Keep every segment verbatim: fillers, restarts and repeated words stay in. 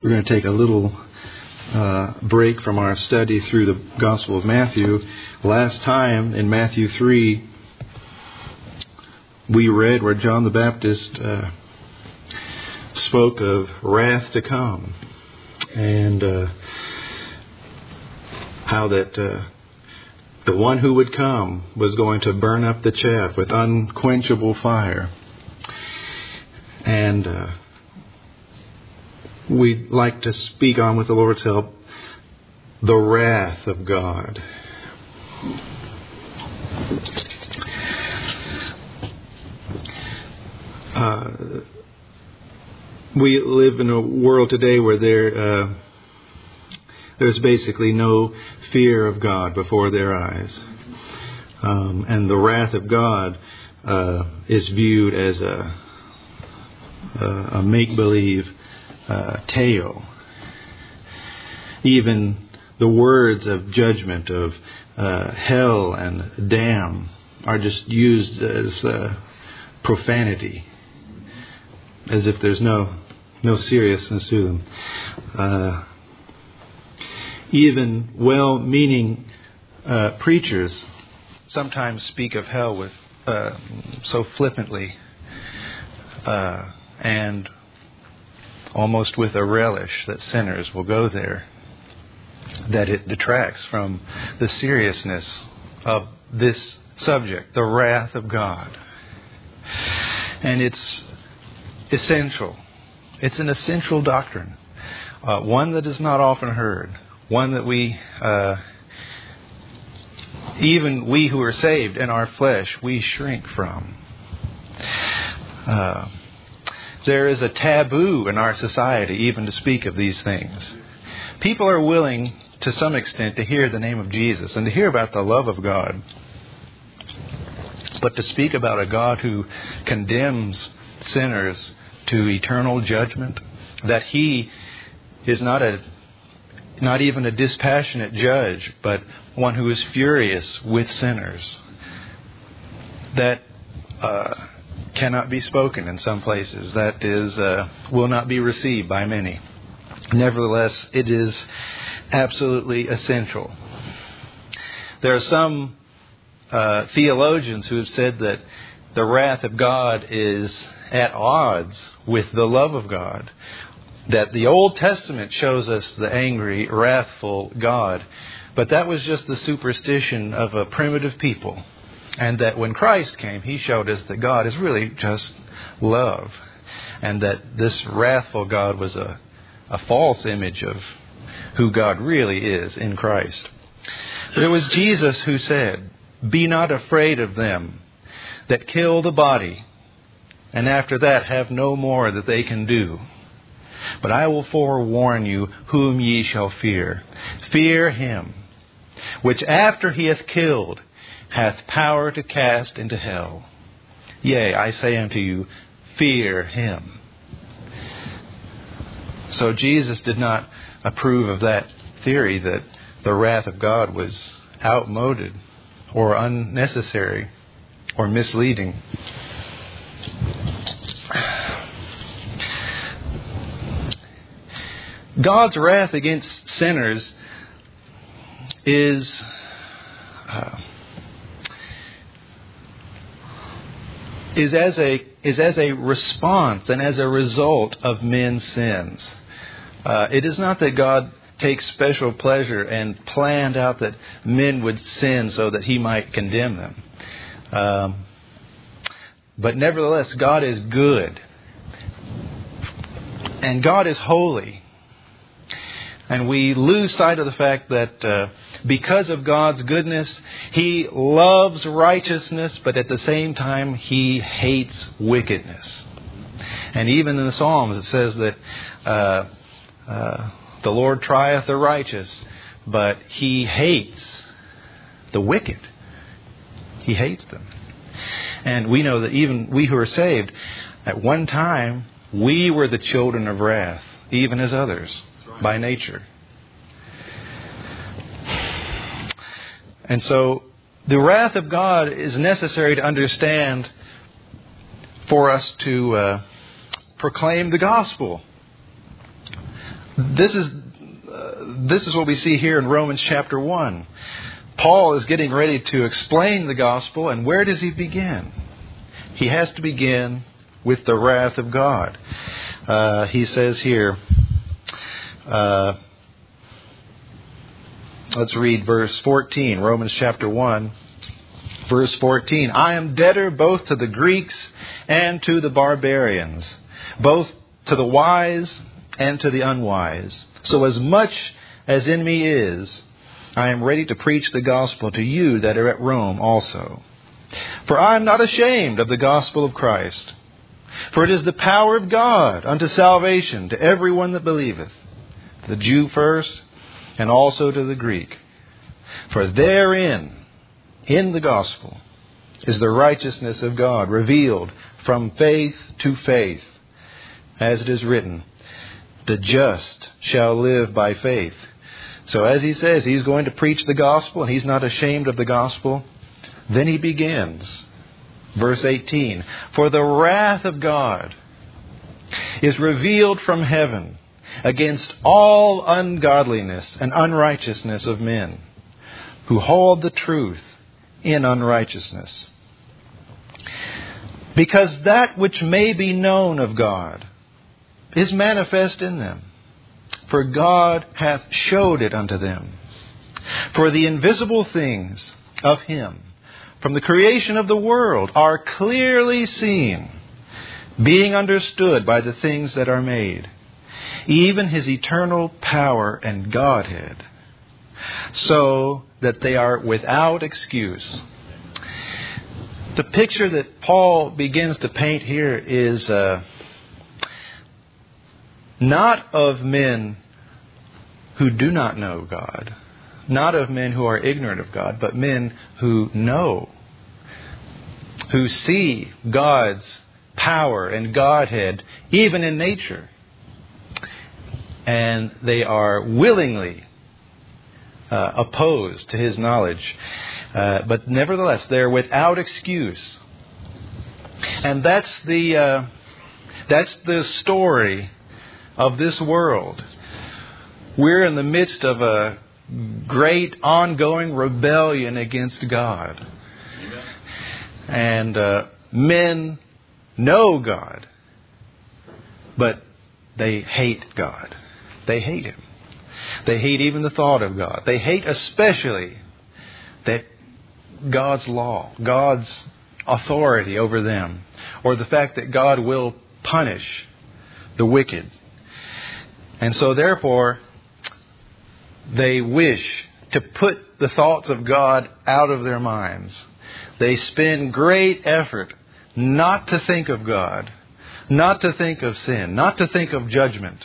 We're going to take a little uh, break from our study through the Gospel of Matthew. Last time in Matthew three, we read where John the Baptist uh, spoke of wrath to come, and uh, how that uh, the one who would come was going to burn up the chaff with unquenchable fire. And uh, we'd like to speak on, with the Lord's help, the wrath of God. Uh, we live in a world today where there uh, there's basically no fear of God before their eyes. Um, and the wrath of God uh, is viewed as a, a, a make-believe uh, tale. Even the words of judgment, of uh, hell and damn, are just used as uh, profanity, as if there's no no seriousness to them. Uh, even well-meaning uh, preachers sometimes speak of hell with uh, so flippantly uh, and almost with a relish that sinners will go there, that it detracts from the seriousness of this subject, the wrath of God. And it's essential. It's an essential doctrine, uh, one that is not often heard, one that we, uh, even we who are saved in our flesh, we shrink from. Uh, there is a taboo in our society even to speak of these things. People are willing, to some extent, to hear the name of Jesus and to hear about the love of God. But to speak about a God who condemns sinners to eternal judgment, that He is not a not even a dispassionate judge, but one who is furious with sinners, that uh, cannot be spoken in some places. That is uh, will not be received by many. Nevertheless, it is absolutely essential. There are some uh, theologians who have said that the wrath of God is at odds with the love of God. That the Old Testament shows us the angry, wrathful God, but that was just the superstition of a primitive people. And that when Christ came, He showed us that God is really just love. And that this wrathful God was a, a false image of who God really is in Christ. But it was Jesus who said, "Be not afraid of them that kill the body, and after that have no more that they can do. But I will forewarn you whom ye shall fear. Fear Him, which after He hath killed, hath power to cast into hell. Yea, I say unto you, fear Him." So Jesus did not approve of that theory that the wrath of God was outmoded or unnecessary or misleading. God's wrath against sinners is uh, is as a is as a response and as a result of men's sins. Uh, it is not that God takes special pleasure and planned out that men would sin so that He might condemn them. Um, but nevertheless, God is good. And God is holy. And we lose sight of the fact that uh, because of God's goodness, He loves righteousness, but at the same time, He hates wickedness. And even in the Psalms, it says that uh, uh, the Lord trieth the righteous, but He hates the wicked. He hates them. And we know that even we who are saved, at one time, we were the children of wrath, even as others, by nature. And so the wrath of God is necessary to understand for us to uh, proclaim the gospel. This is uh, this is what we see here in Romans chapter one. Paul is getting ready to explain the gospel, and where does he begin? He has to begin with the wrath of God. Uh, he says here, uh, let's read verse fourteen, Romans chapter one, verse fourteen. I am debtor both to the Greeks and to the barbarians, both to the wise and to the unwise. So as much as in me is, I am ready to preach the gospel to you that are at Rome also. For I am not ashamed of the gospel of Christ. For it is the power of God unto salvation to everyone that believeth, the Jew first, and also to the Greek. For therein, in the gospel, is the righteousness of God revealed from faith to faith. As it is written, the just shall live by faith. So as he says, he's going to preach the gospel, and he's not ashamed of the gospel. Then he begins, verse eighteen, for the wrath of God is revealed from heaven against all ungodliness and unrighteousness of men, who hold the truth in unrighteousness. Because that which may be known of God is manifest in them, for God hath showed it unto them. For the invisible things of Him from the creation of the world are clearly seen, being understood by the things that are made, even His eternal power and Godhead, so that they are without excuse. The picture that Paul begins to paint here is uh, not of men who do not know God, not of men who are ignorant of God, but men who know, who see God's power and Godhead even in nature. And they are willingly uh, opposed to His knowledge. Uh, but nevertheless, they're without excuse. And that's the uh, that's the story of this world. We're in the midst of a great ongoing rebellion against God. And uh, men know God, but they hate God. They hate Him. They hate even the thought of God. They hate especially that God's law, God's authority over them, or the fact that God will punish the wicked. And so therefore, they wish to put the thoughts of God out of their minds. They spend great effort not to think of God, not to think of sin, not to think of judgment,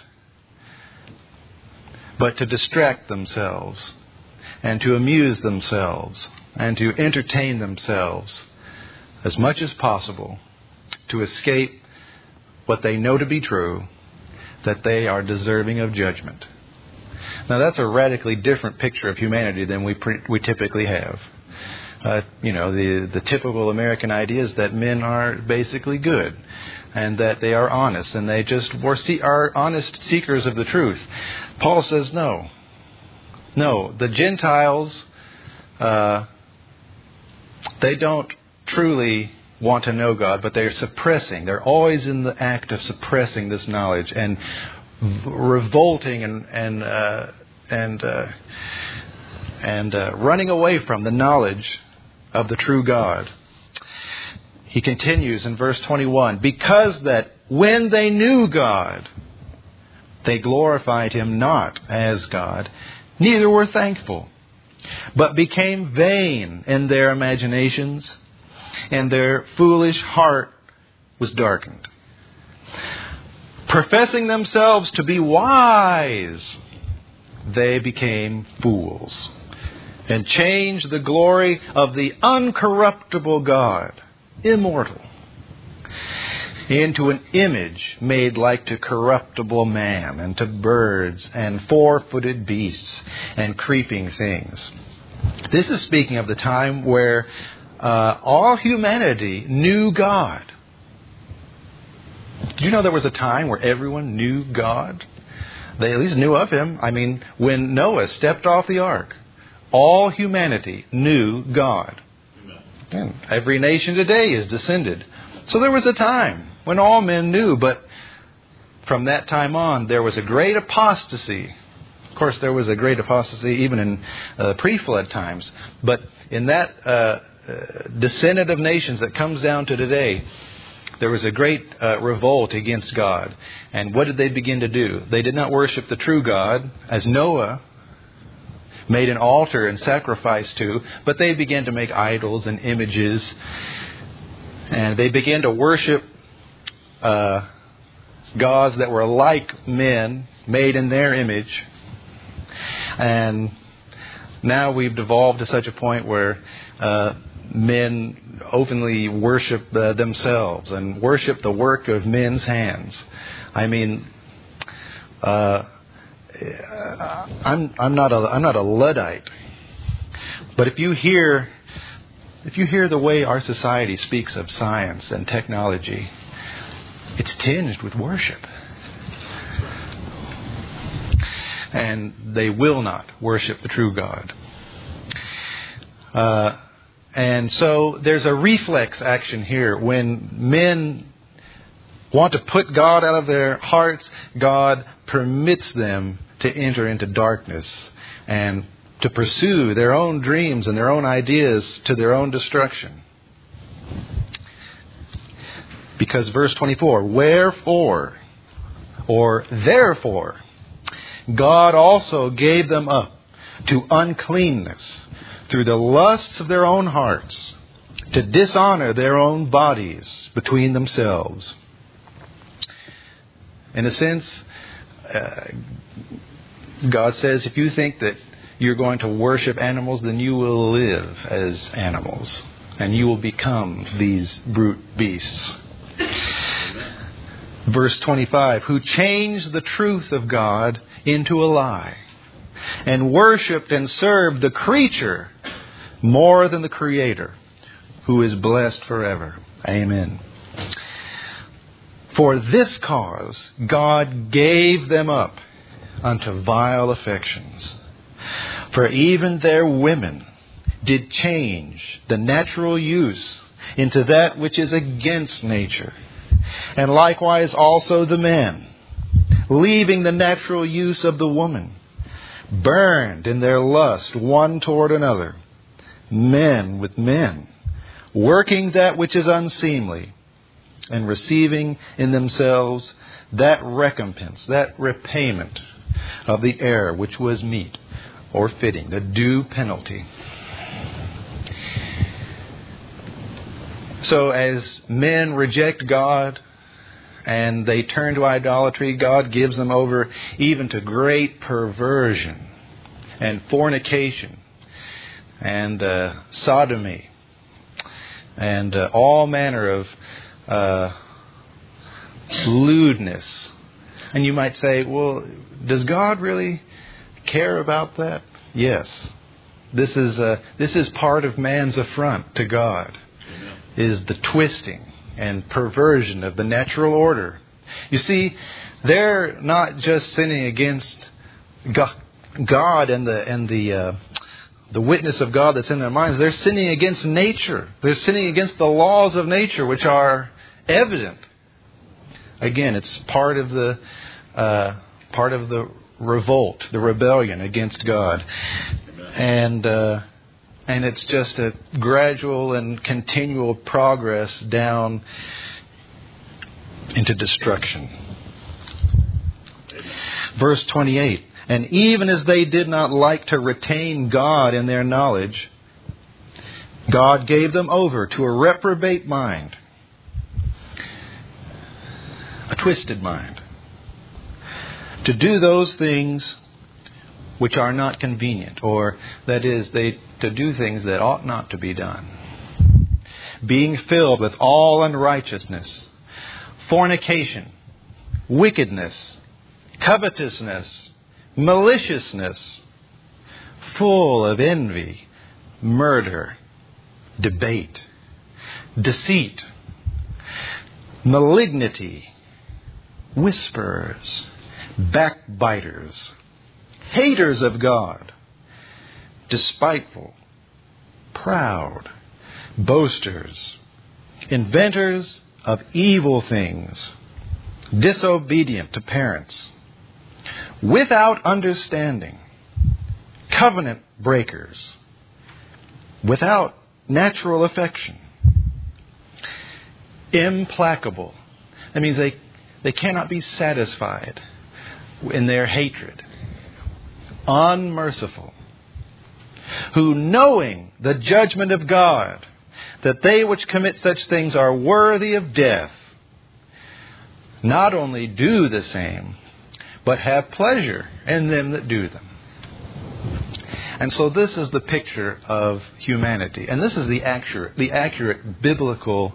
but to distract themselves and to amuse themselves and to entertain themselves as much as possible to escape what they know to be true, that they are deserving of judgment. Now that's a radically different picture of humanity than we pre- we typically have. Uh, you know, the the typical American idea is that men are basically good, and that they are honest, and they just are honest seekers of the truth. Paul says no. No, the Gentiles, uh, they don't truly want to know God, but they're suppressing. They're always in the act of suppressing this knowledge and revolting and and uh, and uh, and uh, running away from the knowledge of the true God. He continues in verse twenty-one, because that when they knew God, they glorified Him not as God, neither were thankful, but became vain in their imaginations, and their foolish heart was darkened. Professing themselves to be wise, they became fools, and changed the glory of the uncorruptible God, immortal, into an image made like to corruptible man, and to birds, and four-footed beasts, and creeping things. This is speaking of the time where uh, all humanity knew God. Did you know there was a time where everyone knew God? They at least knew of Him. I mean, when Noah stepped off the ark, all humanity knew God. And every nation today is descended. So there was a time when all men knew, but from that time on, there was a great apostasy. Of course, there was a great apostasy even in uh, pre-flood times. But in that uh, uh, descendant of nations that comes down to today, there was a great uh, revolt against God. And what did they begin to do? They did not worship the true God, as Noah made an altar and sacrificed to, but they began to make idols and images. And they began to worship uh, gods that were like men, made in their image. And now we've devolved to such a point where uh, men openly worship uh, themselves and worship the work of men's hands. I mean, uh, I'm I'm not a I'm not a Luddite, but if you hear if you hear the way our society speaks of science and technology, it's tinged with worship. And they will not worship the true God. Uh, and so there's a reflex action here. When men want to put God out of their hearts, God permits them to enter into darkness and to pursue their own dreams and their own ideas to their own destruction. Because verse twenty-four, wherefore, or therefore, God also gave them up to uncleanness through the lusts of their own hearts, to dishonor their own bodies between themselves. In a sense, uh, God says, if you think that you're going to worship animals, then you will live as animals, and you will become these brute beasts. Verse twenty-five, who changed the truth of God into a lie, and worshipped and served the creature more than the Creator, who is blessed forever. Amen. For this cause God gave them up unto vile affections. For even their women did change the natural use into that which is against nature. And likewise also the men, leaving the natural use of the woman, burned in their lust one toward another, men with men, working that which is unseemly, and receiving in themselves that recompense, that repayment of the error which was meet or fitting, the due penalty. So as men reject God and they turn to idolatry, God gives them over even to great perversion and fornication and uh, sodomy and uh, all manner of uh, lewdness. And you might say, well, does God really care about that? Yes. This is uh, this is part of man's affront to God, is the twisting and perversion of the natural order. You see, they're not just sinning against God and the and the uh, the witness of God that's in their minds. They're sinning against nature. They're sinning against the laws of nature, which are evident. Again, it's part of the uh, part of the revolt, the rebellion against God, and uh, and it's just a gradual and continual progress down into destruction. Verse twenty-eight. And even as they did not like to retain God in their knowledge, God gave them over to a reprobate mind, a twisted mind, to do those things which are not convenient, or that is, they to do things that ought not to be done, being filled with all unrighteousness, fornication, wickedness, covetousness, maliciousness, full of envy, murder, debate, deceit, malignity, whisperers, backbiters, haters of God, despiteful, proud, boasters, inventors of evil things, disobedient to parents, without understanding, covenant breakers, without natural affection, implacable. That means they, they cannot be satisfied in their hatred, unmerciful, who knowing the judgment of God, that they which commit such things are worthy of death, not only do the same, but have pleasure in them that do them. And so this is the picture of humanity. And this is the accurate, the accurate biblical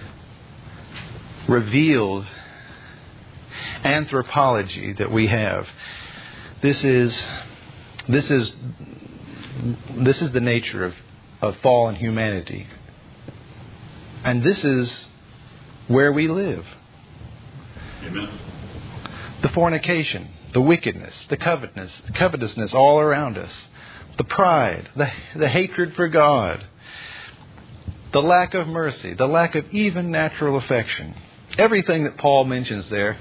revealed anthropology that we have. This is this is this is the nature of, of fallen humanity. And this is where we live. Amen. The fornication, the wickedness, the covetousness, the covetousness all around us, the pride, the, the hatred for God, the lack of mercy, the lack of even natural affection. Everything that Paul mentions there,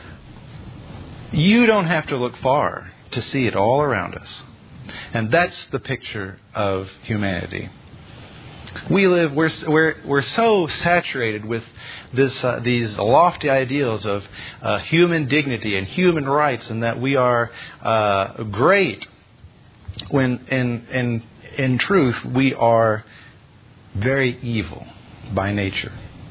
you don't have to look far to see it all around us. And that's the picture of humanity. We live, we're, we're, we're so saturated with this, uh, these lofty ideals of uh, human dignity and human rights, and that we are uh, great, when in, in, in truth we are very evil by nature.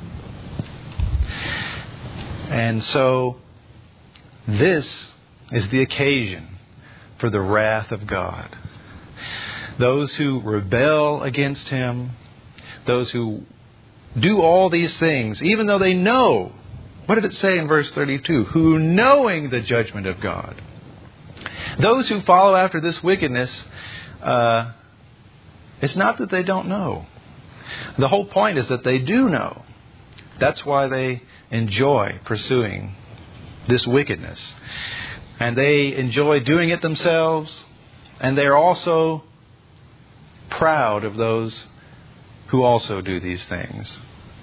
And so this is the occasion for the wrath of God. Those who rebel against Him, those who do all these things, even though they know, what did it say in verse thirty-two? Who knowing the judgment of God. Those who follow after this wickedness, uh, it's not that they don't know. The whole point is that they do know. That's why they enjoy pursuing this wickedness. And they enjoy doing it themselves. And they're also proud of those who also do these things.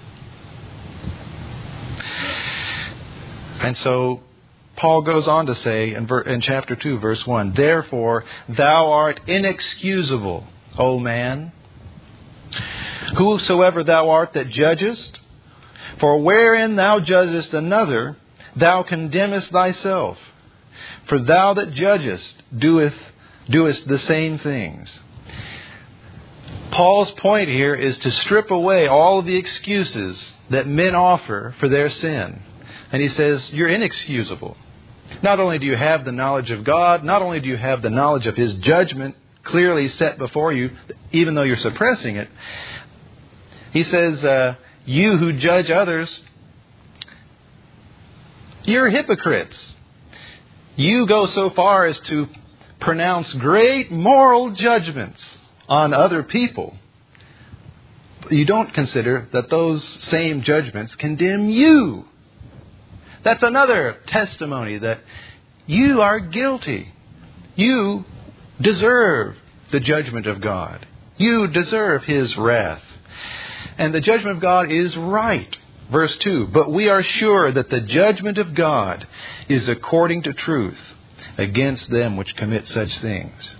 And so Paul goes on to say in, ver- in chapter two, verse one, Therefore thou art inexcusable, O man, whosoever thou art that judgest, for wherein thou judgest another, thou condemnest thyself. For thou that judgest doeth doest the same things. Paul's point here is to strip away all of the excuses that men offer for their sin. And he says, you're inexcusable. Not only do you have the knowledge of God, not only do you have the knowledge of His judgment clearly set before you, even though you're suppressing it, he says, uh, you who judge others, you're hypocrites. You go so far as to pronounce great moral judgments on other people. You don't consider that those same judgments condemn you. That's another testimony that you are guilty. You deserve the judgment of God. You deserve His wrath. And the judgment of God is right. Verse two, But we are sure that the judgment of God is according to truth against them which commit such things.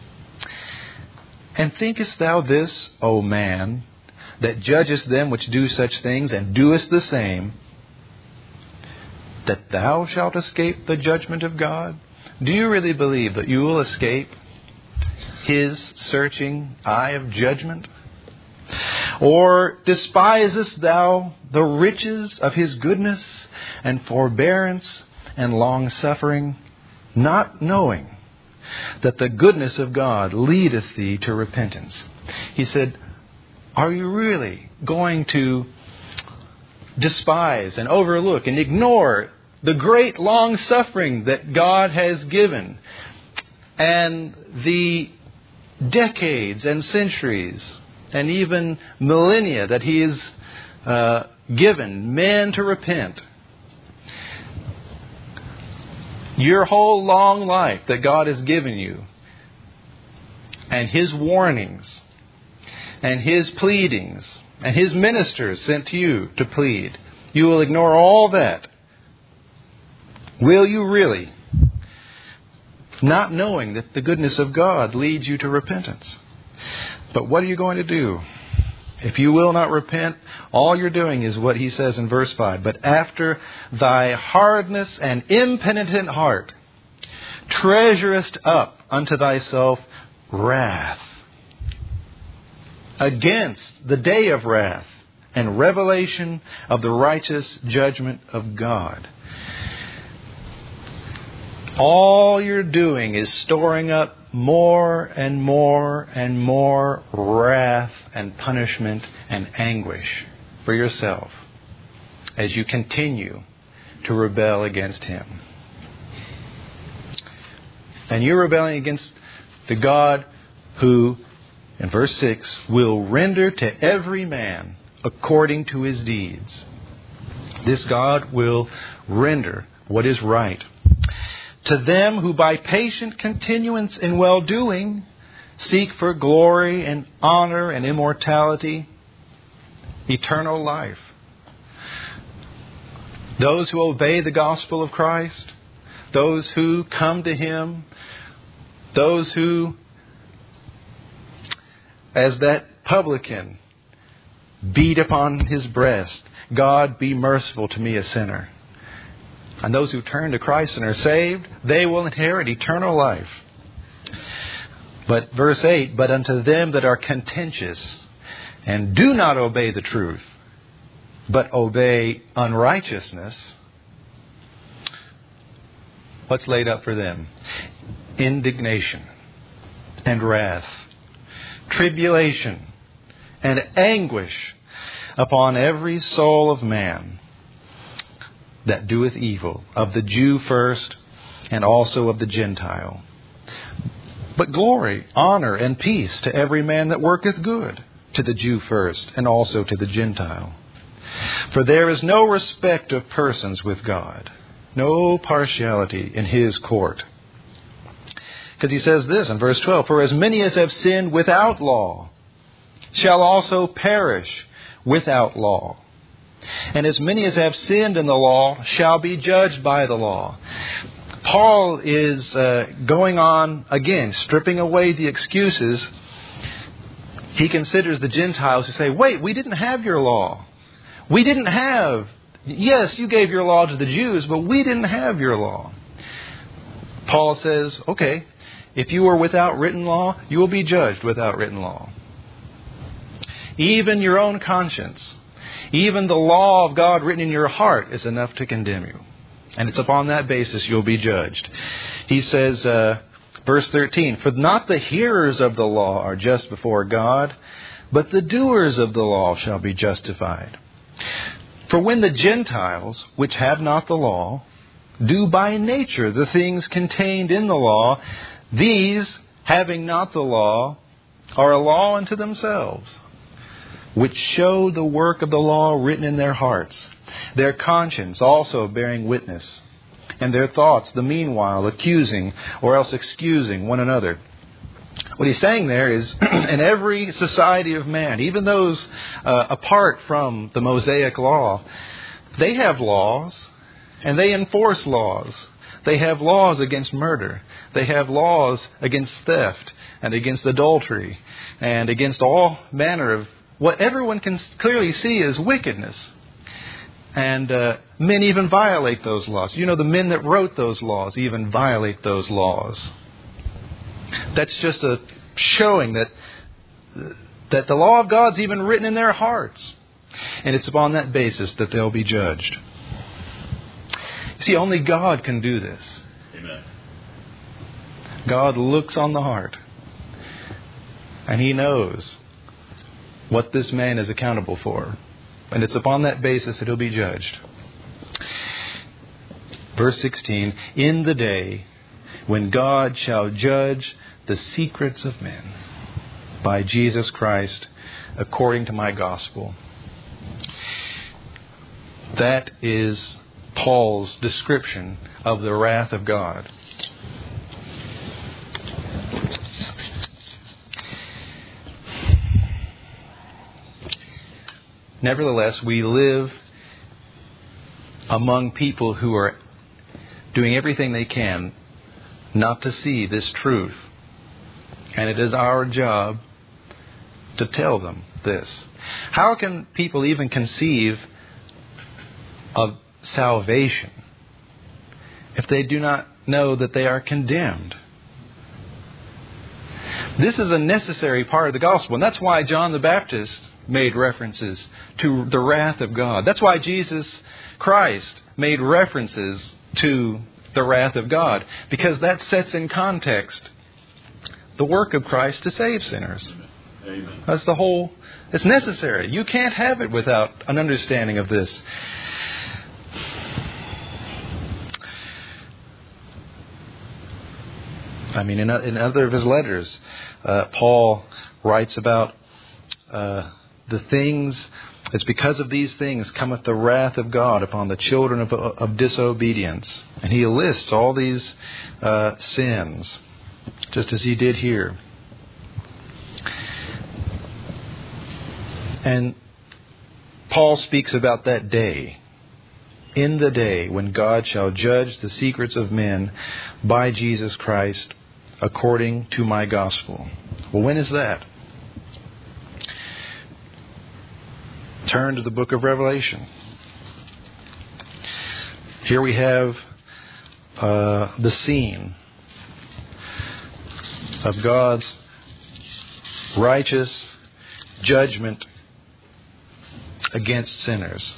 And thinkest thou this, O man, that judgest them which do such things, and doest the same, that thou shalt escape the judgment of God? Do you really believe that you will escape His searching eye of judgment? Or despisest thou the riches of His goodness and forbearance and long-suffering, not knowing that the goodness of God leadeth thee to repentance? He said, are you really going to despise and overlook and ignore the great long-suffering that God has given, and the decades and centuries and even millennia that He has uh, given men to repent? your whole long life that God has given you, and His warnings, and His pleadings, and His ministers sent to you to plead, you will ignore all that. Will you really? Not knowing that the goodness of God leads you to repentance. But what are you going to do? If you will not repent, all you're doing is what he says in verse five. But after thy hardness and impenitent heart treasurest up unto thyself wrath against the day of wrath and revelation of the righteous judgment of God. All you're doing is storing up more and more and more wrath and punishment and anguish for yourself as you continue to rebel against Him. And you're rebelling against the God who, in verse six, will render to every man according to his deeds. This God will render what is right. To them who by patient continuance in well-doing seek for glory and honor and immortality, eternal life. Those who obey the gospel of Christ, those who come to Him, those who, as that publican, beat upon his breast, God, be merciful to me, a sinner. And those who turn to Christ and are saved, they will inherit eternal life. But verse eight, but unto them that are contentious and do not obey the truth, but obey unrighteousness, what's laid up for them? Indignation and wrath, tribulation and anguish upon every soul of man that doeth evil, of the Jew first, and also of the Gentile. But glory, honor, and peace to every man that worketh good, to the Jew first, and also to the Gentile. For there is no respect of persons with God, no partiality in His court. Because He says this in verse twelve, for as many as have sinned without law shall also perish without law. And as many as have sinned in the law shall be judged by the law. Paul is uh, going on, again, stripping away the excuses. He considers the Gentiles who say, wait, we didn't have your law. We didn't have, yes, you gave your law to the Jews, but we didn't have your law. Paul says, okay, if you were without written law, you will be judged without written law. Even your own conscience, even the law of God written in your heart is enough to condemn you. And it's upon that basis you'll be judged. He says, uh, verse thirteen, for not the hearers of the law are just before God, but the doers of the law shall be justified. For when the Gentiles, which have not the law, do by nature the things contained in the law, these, having not the law, are a law unto themselves, which show the work of the law written in their hearts, their conscience also bearing witness, and their thoughts the meanwhile accusing or else excusing one another. What he's saying there is, in every society of man, even those uh, apart from the Mosaic law, they have laws, and they enforce laws. They have laws against murder. They have laws against theft, and against adultery, and against all manner of what everyone can clearly see as wickedness. And uh, men even violate those laws. You know, the men that wrote those laws even violate those laws. That's just a showing that that the law of God's even written in their hearts. And it's upon that basis that they'll be judged. You see, only God can do this. Amen. God looks on the heart. And He knows what this man is accountable for. And it's upon that basis that he'll be judged. Verse sixteen, in the day when God shall judge the secrets of men by Jesus Christ according to my gospel. That is Paul's description of the wrath of God. Nevertheless, we live among people who are doing everything they can not to see this truth. And it is our job to tell them this. How can people even conceive of salvation if they do not know that they are condemned? This is a necessary part of the gospel, and that's why John the Baptist made references to the wrath of God. That's why Jesus Christ made references to the wrath of God, because that sets in context the work of Christ to save sinners. Amen. That's the whole, it's necessary. You can't have it without an understanding of this. I mean, in, in other of his letters, uh, Paul writes about uh, the things, it's because of these things cometh the wrath of God upon the children of, of disobedience. And he lists all these uh, sins, just as he did here. And Paul speaks about that day, in the day when God shall judge the secrets of men by Jesus Christ according to my gospel. Well, when is that? Turn to the book of Revelation. Here we have uh, the scene of God's righteous judgment against sinners.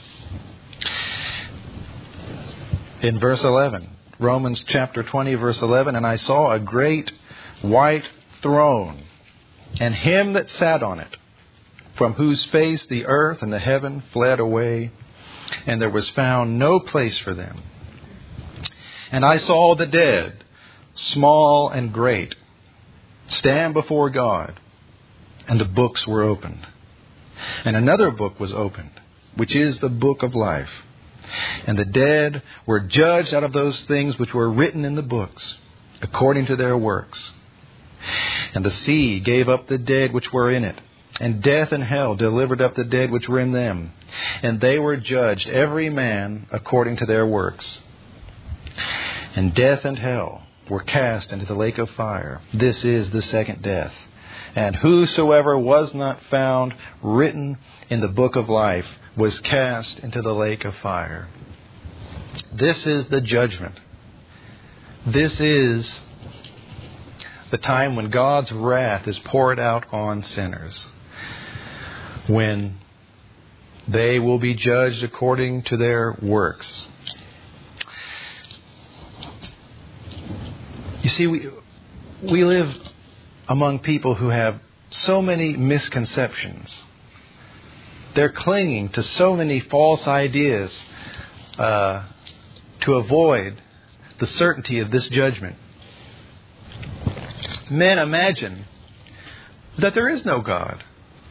In verse eleven, Romans chapter twenty, verse eleven, and I saw a great white throne, and him that sat on it, from whose face the earth and the heaven fled away, and there was found no place for them. And I saw the dead, small and great, stand before God, and the books were opened. And another book was opened, which is the book of life. And the dead were judged out of those things which were written in the books, according to their works. And the sea gave up the dead which were in it, and death and hell delivered up the dead which were in them. And they were judged, every man according to their works. And death and hell were cast into the lake of fire. This is the second death. And whosoever was not found written in the book of life was cast into the lake of fire. This is the judgment. This is the time when God's wrath is poured out on sinners, when they will be judged according to their works. You see, we we live among people who have so many misconceptions. They're clinging to so many false ideas uh, to avoid the certainty of this judgment. Men imagine that there is no God.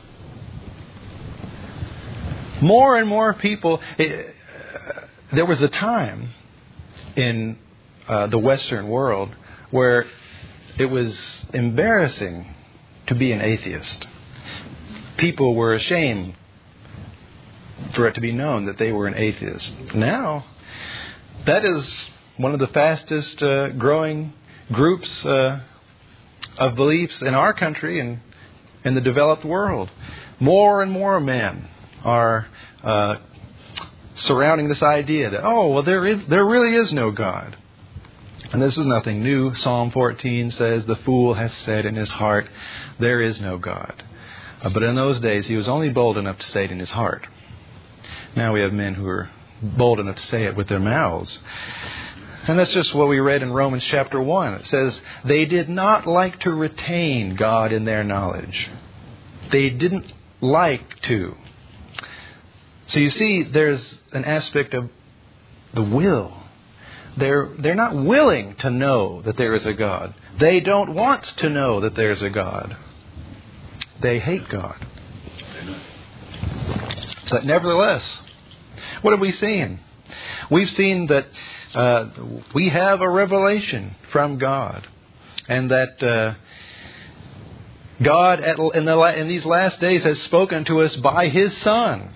More and more people... It, uh, there was a time in uh, the Western world where it was embarrassing to be an atheist. People were ashamed for it to be known that they were an atheist. Now, that is one of the fastest uh, growing groups uh, of beliefs in our country and in the developed world. More and more men are uh, surrounding this idea that, oh, well, there is, there really is no God. And this is nothing new. Psalm fourteen says, the fool hath said in his heart, there is no God. Uh, but in those days, he was only bold enough to say it in his heart. Now we have men who are bold enough to say it with their mouths. And that's just what we read in Romans chapter one. It says, they did not like to retain God in their knowledge. They didn't like to. So you see, there's an aspect of the will. They're, they're not willing to know that there is a God. They don't want to know that there's a God. They hate God. But nevertheless, what have we seen? We've seen that uh, we have a revelation from God, and that uh, God at, in, the, in these last days has spoken to us by His Son.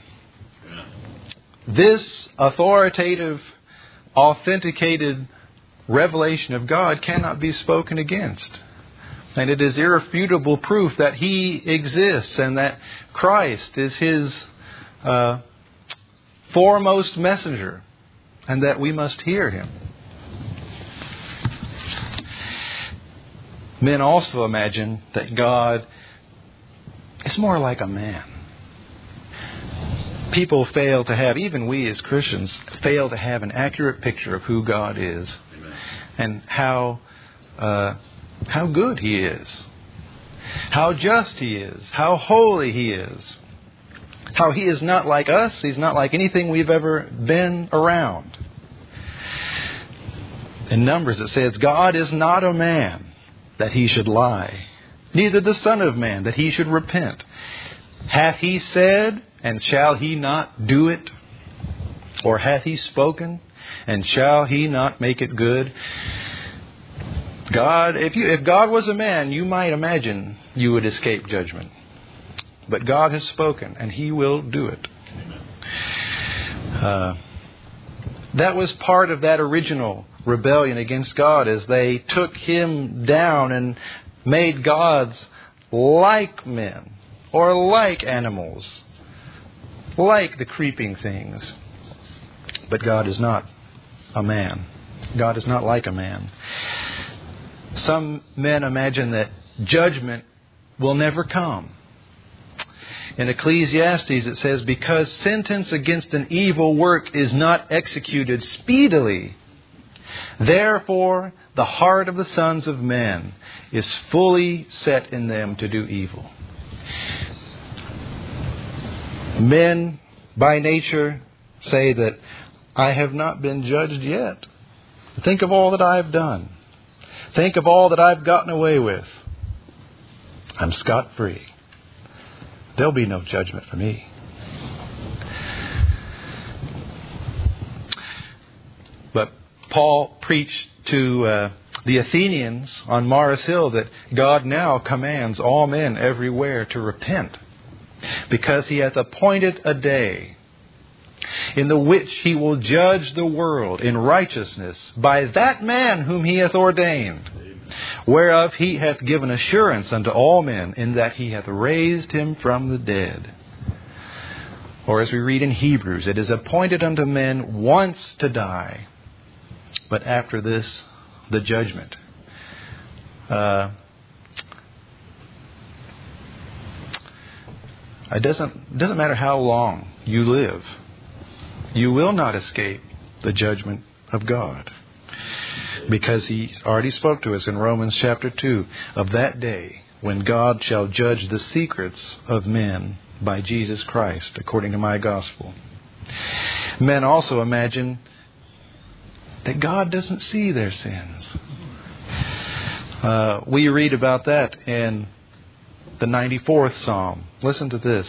This authoritative, authenticated revelation of God cannot be spoken against. And it is irrefutable proof that He exists and that Christ is His uh, foremost messenger, and that we must hear Him. Men also imagine that God is more like a man. People fail to have, even we as Christians, fail to have an accurate picture of who God is. Amen. And how uh, how good He is, how just He is, how holy He is, how He is not like us, He's not like anything we've ever been around. In Numbers it says, God is not a man that He should lie, neither the Son of Man that He should repent. Hath He said, and shall He not do it? Or hath He spoken, and shall He not make it good? God, if you, if God was a man, you might imagine you would escape judgment. But God has spoken, and He will do it. Uh, that was part of that original rebellion against God, as they took Him down and made gods like men, or like animals, like the creeping things. But God is not a man. God is not like a man. Some men imagine that judgment will never come. In Ecclesiastes it says, because sentence against an evil work is not executed speedily, therefore the heart of the sons of men is fully set in them to do evil. Men by nature say that I have not been judged yet. Think of all that I have done. Think of all that I've gotten away with. I'm scot-free. There'll be no judgment for me. But Paul preached to uh, the Athenians on Mars Hill that God now commands all men everywhere to repent, because He hath appointed a day in the which He will judge the world in righteousness by that man whom He hath ordained, whereof He hath given assurance unto all men, in that He hath raised Him from the dead. Or as we read in Hebrews, it is appointed unto men once to die, but after this, the judgment. Uh, it doesn't, doesn't matter how long you live, you will not escape the judgment of God. Because He already spoke to us in Romans chapter two of that day when God shall judge the secrets of men by Jesus Christ, according to my gospel. Men also imagine that God doesn't see their sins. Uh, we read about that in the ninety-fourth Psalm. Listen to this.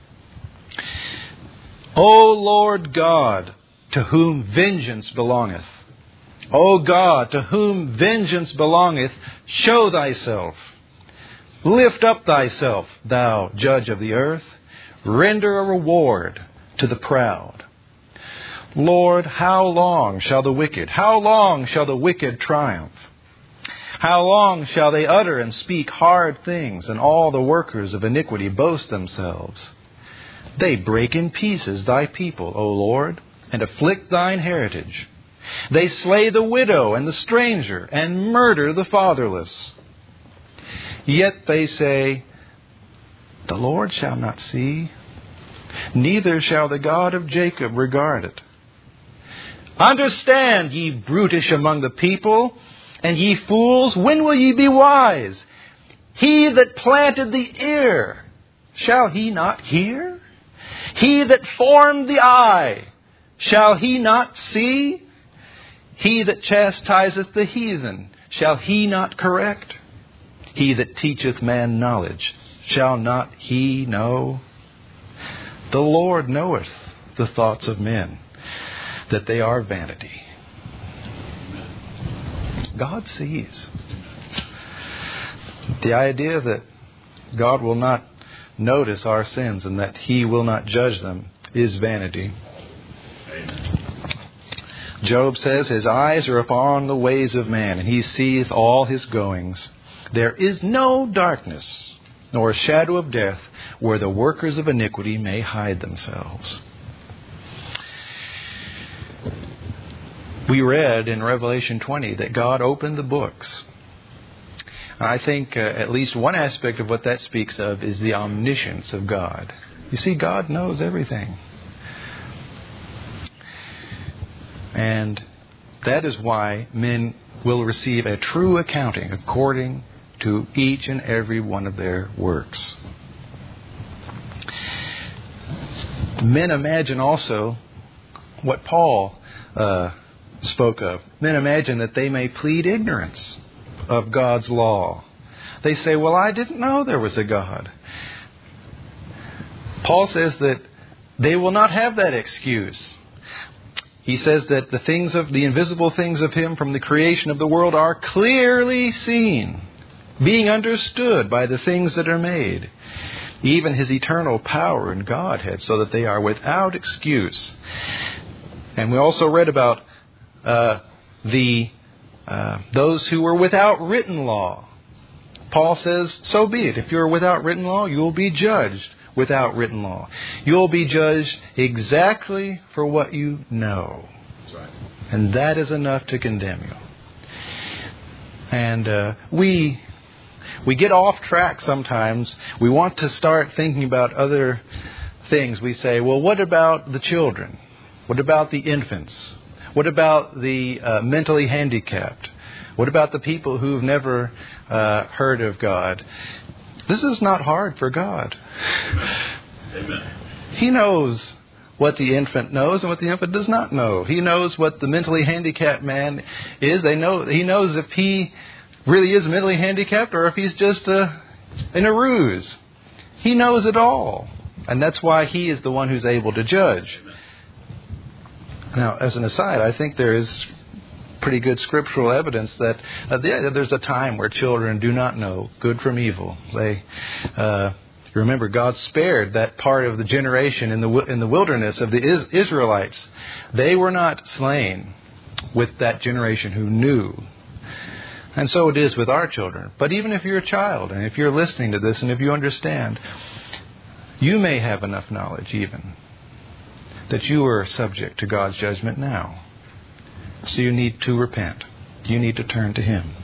O Lord God, to whom vengeance belongeth, O God, to whom vengeance belongeth, show Thyself. Lift up Thyself, Thou Judge of the earth. Render a reward to the proud. Lord, how long shall the wicked, how long shall the wicked triumph? How long shall they utter and speak hard things, and all the workers of iniquity boast themselves? They break in pieces Thy people, O Lord, and afflict Thine heritage. They slay the widow and the stranger, and murder the fatherless. Yet they say, the Lord shall not see, neither shall the God of Jacob regard it. Understand, ye brutish among the people, and ye fools, when will ye be wise? He that planted the ear, shall he not hear? He that formed the eye, shall he not see? He that chastiseth the heathen, shall he not correct? He that teacheth man knowledge, shall not he know? The Lord knoweth the thoughts of men, that they are vanity. God sees. The idea that God will not notice our sins and that He will not judge them is vanity. Amen. Job says, his eyes are upon the ways of man, and he seeth all his goings. There is no darkness, nor a shadow of death, where the workers of iniquity may hide themselves. We read in Revelation twenty that God opened the books. And I think uh, at least one aspect of what that speaks of is the omniscience of God. You see, God knows everything. And that is why men will receive a true accounting according to each and every one of their works. Men imagine also what Paul uh, spoke of. Men imagine that they may plead ignorance of God's law. They say, well, I didn't know there was a God. Paul says that they will not have that excuse. He says that the things of the invisible things of Him from the creation of the world are clearly seen, being understood by the things that are made, even His eternal power and Godhead, so that they are without excuse. And we also read about uh, the uh, those who were without written law. Paul says, so be it. If you're without written law, you will be judged without written law. You'll be judged exactly for what you know. Right. And that is enough to condemn you. And uh, we we get off track sometimes. We want to start thinking about other things. We say, well, what about the children? What about the infants? What about the uh, mentally handicapped? What about the people who've never uh, heard of God? This is not hard for God. Amen. He knows what the infant knows and what the infant does not know. He knows what the mentally handicapped man is. They know. He knows if he really is mentally handicapped or if he's just uh, in a ruse. He knows it all. And that's why He is the one who's able to judge. Now, as an aside, I think there is pretty good scriptural evidence that uh, there's a time where children do not know good from evil. They uh, remember God spared that part of the generation in the in the wilderness of the Is- Israelites. They were not slain with that generation who knew. And so it is with our children. But even if you're a child and if you're listening to this and if you understand, you may have enough knowledge even that you are subject to God's judgment now. So you need to repent. You need to turn to Him.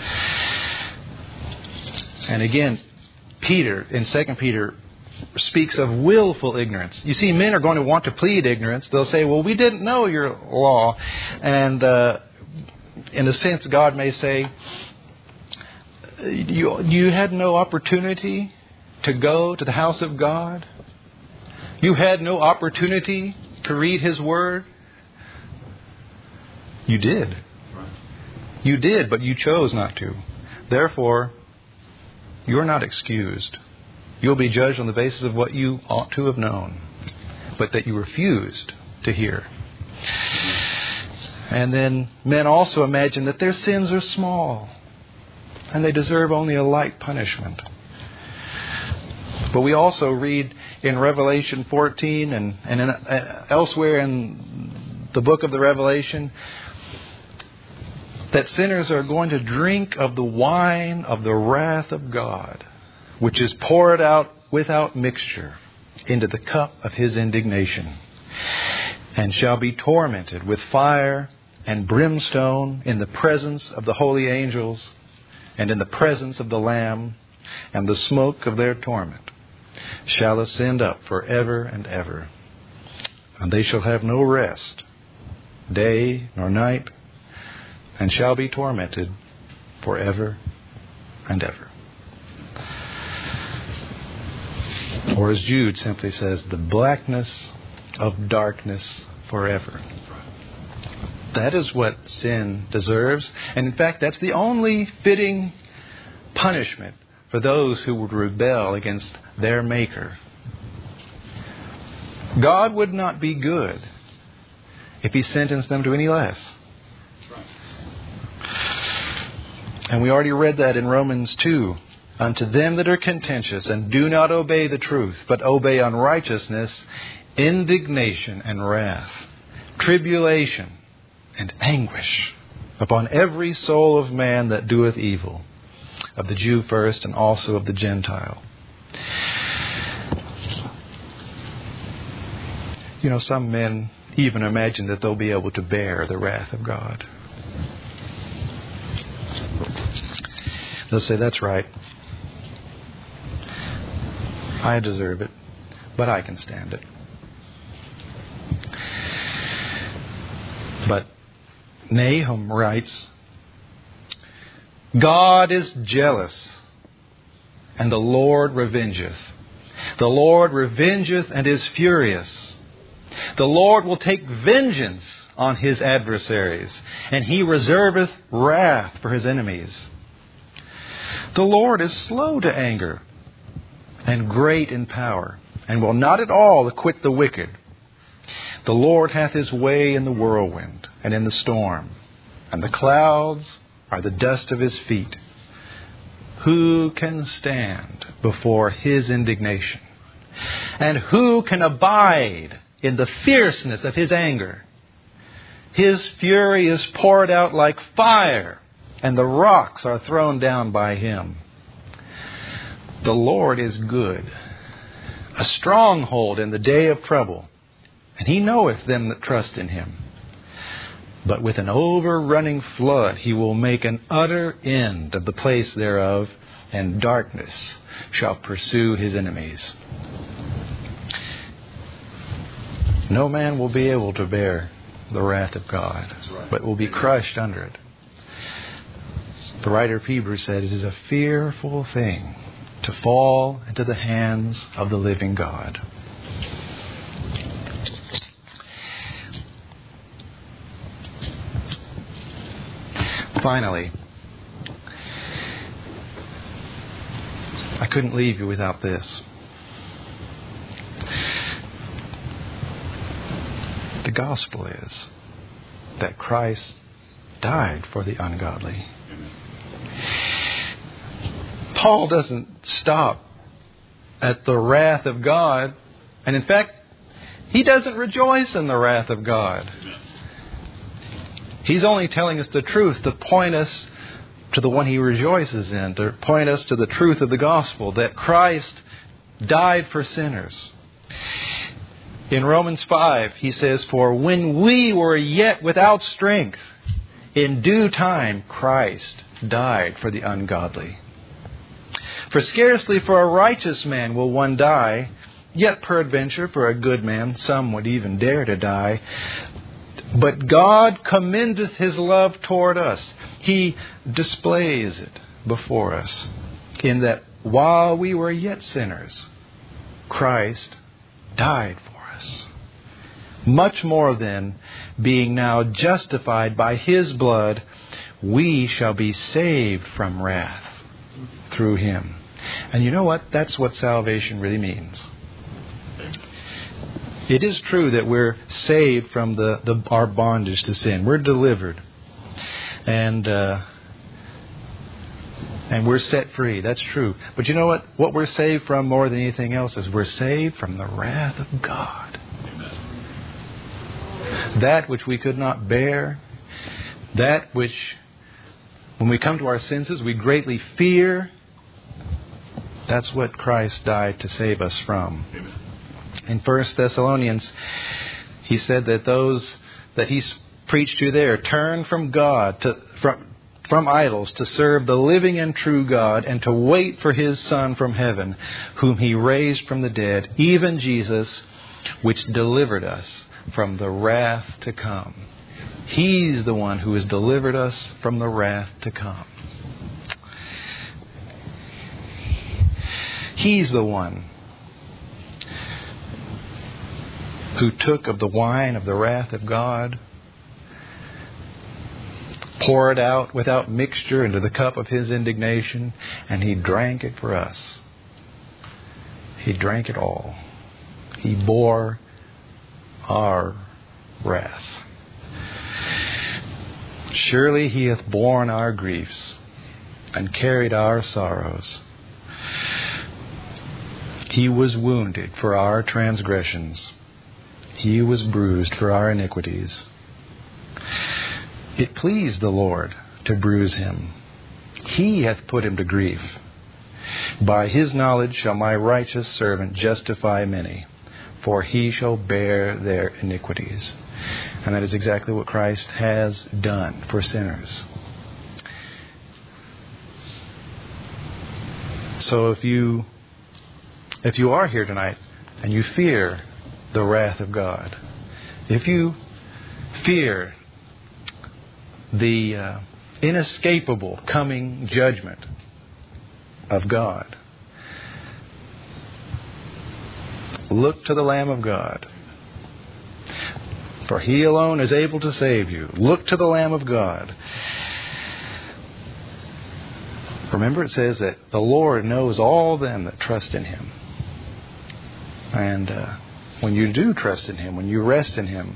And again, Peter, in Second Peter, speaks of willful ignorance. You see, men are going to want to plead ignorance. They'll say, well, we didn't know your law. And uh, in a sense, God may say, you, you had no opportunity to go to the house of God. You had no opportunity to read His Word. You did. You did, but you chose not to. Therefore, you're not excused. You'll be judged on the basis of what you ought to have known, but that you refused to hear. And then men also imagine that their sins are small and they deserve only a light punishment. But we also read in Revelation fourteen and, and in, uh, elsewhere in the book of the Revelation that sinners are going to drink of the wine of the wrath of God, which is poured out without mixture into the cup of His indignation, and shall be tormented with fire and brimstone in the presence of the holy angels and in the presence of the Lamb, and the smoke of their torment shall ascend up forever and ever. And they shall have no rest, day nor night, and shall be tormented forever and ever. Or as Jude simply says, the blackness of darkness forever. That is what sin deserves. And in fact, that's the only fitting punishment for those who would rebel against their Maker. God would not be good if He sentenced them to any less. And we already read that in Romans two. Unto them that are contentious and do not obey the truth, but obey unrighteousness, indignation and wrath, tribulation and anguish upon every soul of man that doeth evil, of the Jew first and also of the Gentile. You know, some men even imagine that they'll be able to bear the wrath of God. They'll say, that's right. I deserve it, but I can stand it. But Nahum writes, God is jealous, and the Lord revengeth. The Lord revengeth and is furious. The Lord will take vengeance on His adversaries, and He reserveth wrath for His enemies. The Lord is slow to anger, and great in power, and will not at all acquit the wicked. The Lord hath His way in the whirlwind and in the storm, and the clouds are the dust of His feet. Who can stand before His indignation? And who can abide in the fierceness of His anger? His fury is poured out like fire, and the rocks are thrown down by Him. The Lord is good, a stronghold in the day of trouble, and He knoweth them that trust in Him. But with an overrunning flood He will make an utter end of the place thereof, and darkness shall pursue His enemies. No man will be able to bear the wrath of God, but will be crushed under it. The writer of Hebrews said, it is a fearful thing to fall into the hands of the living God. Finally, I couldn't leave you without this. The gospel is that Christ died for the ungodly. Paul doesn't stop at the wrath of God. And in fact, he doesn't rejoice in the wrath of God. He's only telling us the truth to point us to the one he rejoices in, to point us to the truth of the gospel, that Christ died for sinners. In Romans five, he says, for when we were yet without strength, in due time Christ died for the ungodly. For scarcely for a righteous man will one die, yet peradventure for a good man some would even dare to die. But God commendeth His love toward us. He displays it before us, in that while we were yet sinners, Christ died for us. Much more then, being now justified by His blood, we shall be saved from wrath through Him. And you know what? That's what salvation really means. It is true that we're saved from the, the our bondage to sin. We're delivered. And uh, and we're set free. That's true. But you know what? What we're saved from more than anything else is we're saved from the wrath of God. Amen. That which we could not bear. That which, when we come to our senses, we greatly fear. That's what Christ died to save us from. Amen. In First Thessalonians, he said that those that he preached to there turn from God, to from, from idols, to serve the living and true God, and to wait for His Son from heaven, whom He raised from the dead, even Jesus, which delivered us from the wrath to come. He's the one who has delivered us from the wrath to come. He's the one who took of the wine of the wrath of God, poured it out without mixture into the cup of His indignation, and He drank it for us. He drank it all. He bore our wrath. Surely he hath borne our griefs and carried our sorrows. He was wounded for our transgressions. He was bruised for our iniquities. It pleased the Lord to bruise him. He hath put him to grief. By his knowledge shall my righteous servant justify many, for he shall bear their iniquities. And that is exactly what Christ has done for sinners. So if you if you are here tonight and you fear the wrath of God, if you fear the uh, inescapable coming judgment of God, look to the Lamb of God. For he alone is able to save you. Look to the Lamb of God. Remember, it says that the Lord knows all them that trust in him. And uh, when you do trust in him, when you rest in him,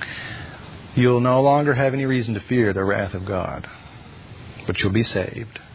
you'll no longer have any reason to fear the wrath of God, but you'll be saved.